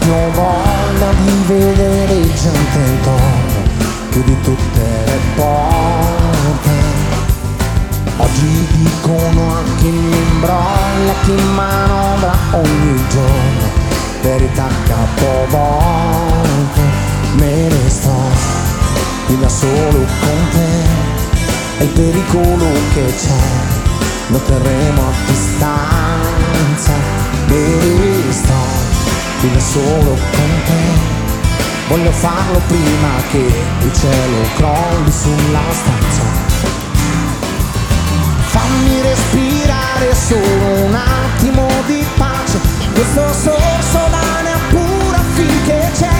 proprio voglia di vedere gente intorno, chiudi tutte le porte. Oggi dicono a chi mi imbrolla, chi manovra ogni giorno, verità capovolte. Me ne sto qui da solo con te, e il pericolo che c'è lo terremo a distanza. Me ne sto qui da solo con te, voglio farlo prima che il cielo crolli sulla stanza. Fammi respirare solo un attimo di pace, questo sorso d'aria pura finché c'è.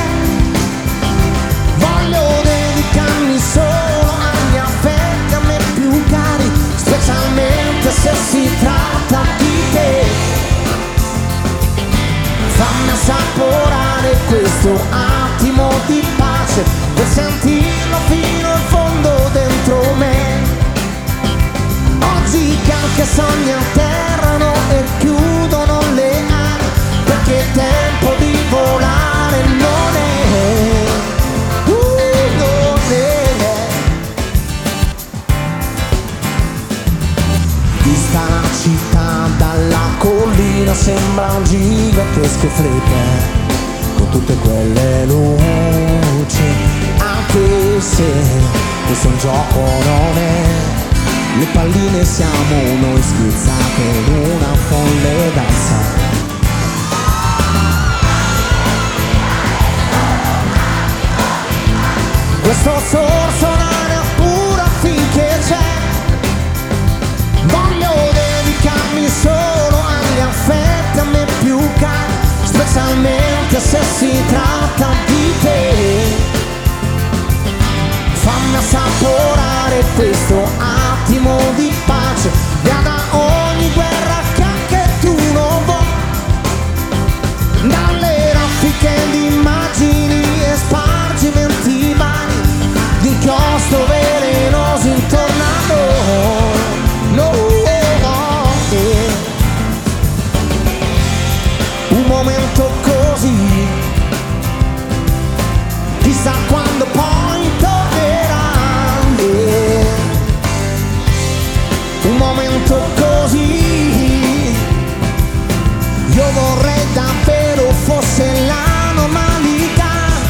Voglio dedicarmi solo agli affetti a me più cari, specialmente se si tratta di te. Fammi assaporare questo attimo di pace, per sentirlo fino in fondo dentro me. Oggi che anche sogni atterrano e chiudono le ali, perché il tempo di volare non è, non è. Vista la città dalla collina sembra un gigantesco flipper, con tutte quelle luci, anche se questo un gioco non è. Le palline siamo noi schizzate in una folle danza. Questo sorso d'aria pura finché c'è. Voglio dedicarmi solo agli affetti a me più cari, specialmente se si tratta di te. Fammi assaporare questo attimo di pace, via da ogni guerra che anche tu non vuoi, dalle raffiche di immagini e spargimenti vari, di inchiostro velenoso intorno a noi. No, yeah. Un momento così, chissà quando poi tornerà. Un momento così, io vorrei davvero fosse la normalità.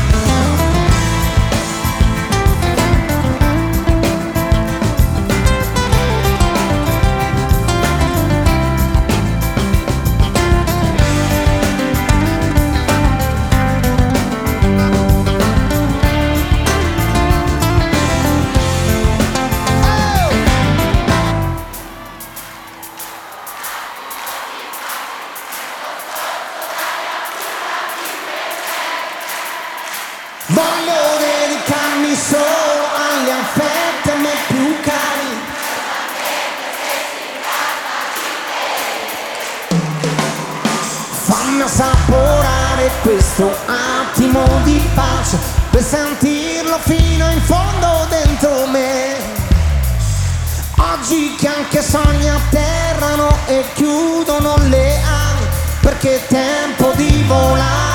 Voglio dedicarmi solo agli affetti a me più cari, fammi assaporare questo attimo di pace, per sentirlo fino in fondo dentro me. Oggi che anche sogni atterrano e chiudono le ali, perché è tempo di volare.